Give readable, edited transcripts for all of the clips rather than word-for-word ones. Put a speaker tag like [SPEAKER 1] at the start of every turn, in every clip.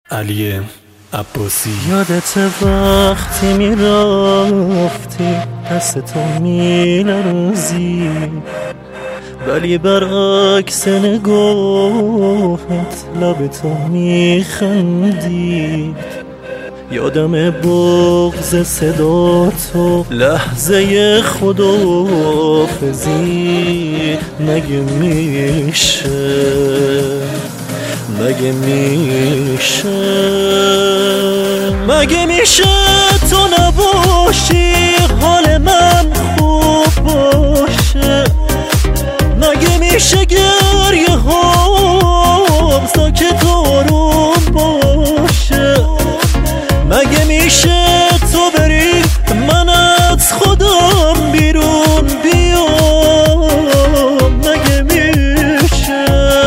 [SPEAKER 1] علی عباسی.
[SPEAKER 2] یادت وقتی میرفتی دست تو میلرزی، ولی برعکس نگاهت لب تو میخندی. یادم بغض صدا تو لحظه خداحافظی. مگه میشه تو نباشی حال من خوب باشه؟ مگه میشه گریه هام ساکت آروم باشه؟ مگه میشه تو بری من از خودم بیرون بیام؟ مگه میشه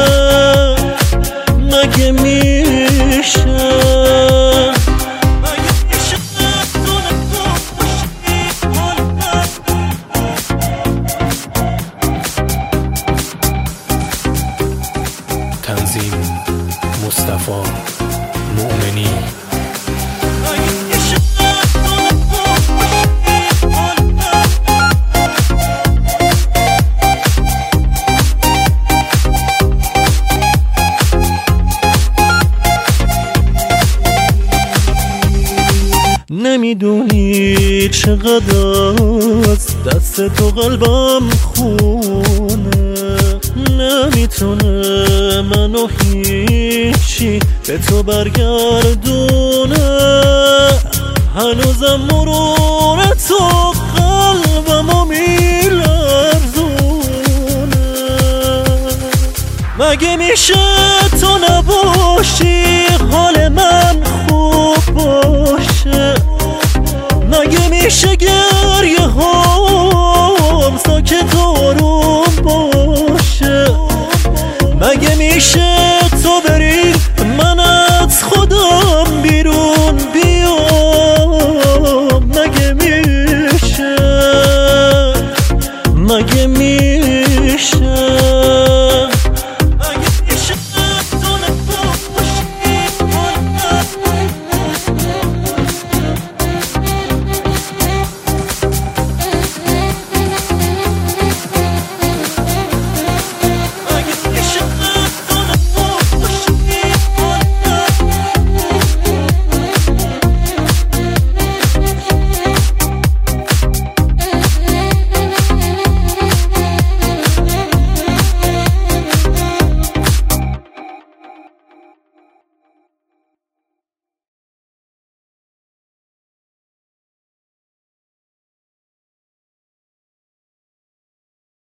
[SPEAKER 1] تنظیم مصطفی مؤمنی.
[SPEAKER 2] نمیدونی چقدر از دست تو قلبم خونه، نمیتونه منو هیچی به تو برگردونه. هنوزم مرور تو قلبمو میلرزونه. مگه میشه تو نباشی